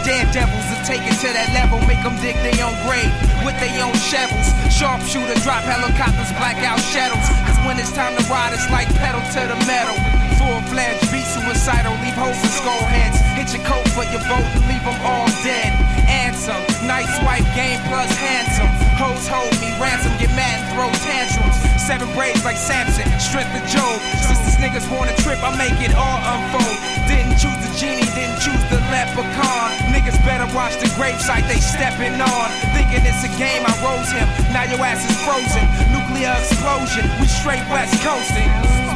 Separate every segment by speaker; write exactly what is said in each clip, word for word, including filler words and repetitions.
Speaker 1: Daredevils are taken to that level, make them dig their own grave with their own shovels. Sharpshooter drop helicopters, black out shadows. Cause when it's time to ride, it's like pedal to the metal. Full-fledged, be suicidal, leave holes in skull heads. Hit your coat for your vote and leave them all dead. Answer, nice white game plus handsome. Hoes hold me, ransom, get mad and throw tantrums. Seven braids like Samson, strength of Job. Since these niggas want a trip, I make it all unfold. Didn't choose the genie, didn't choose the leprechaun. Niggas better watch the gravesite they stepping on. Thinking it's a game, I rose him. Now your ass is frozen. Nuclear explosion, we straight west coasting.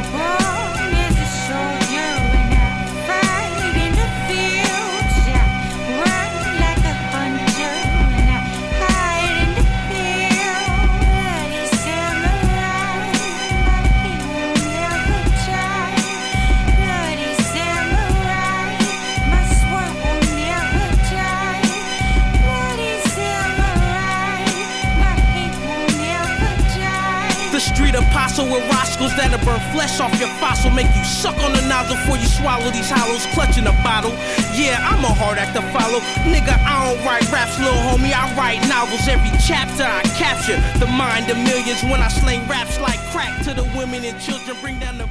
Speaker 2: Street apostle with roscoes that'll burn flesh off your fossil, make you suck on the nozzle before you swallow these hollows, clutching a bottle. Yeah, I'm a hard act to follow. Nigga, I don't write raps, little homie, I write novels. Every chapter I capture the mind of millions when I sling raps like crack to the women and children, bring down the